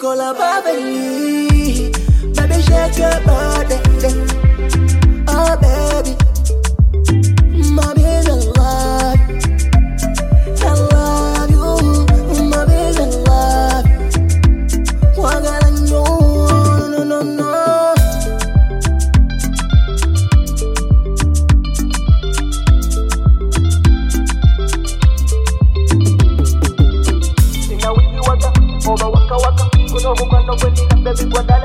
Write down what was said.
call her Beverly. Baby, shake your body. Oh, baby. My baby, I love you. My baby, I love you. What I know, no. Sina wiki waka, oba waka waka. Kuno kukando kwenye na baby kwa dali.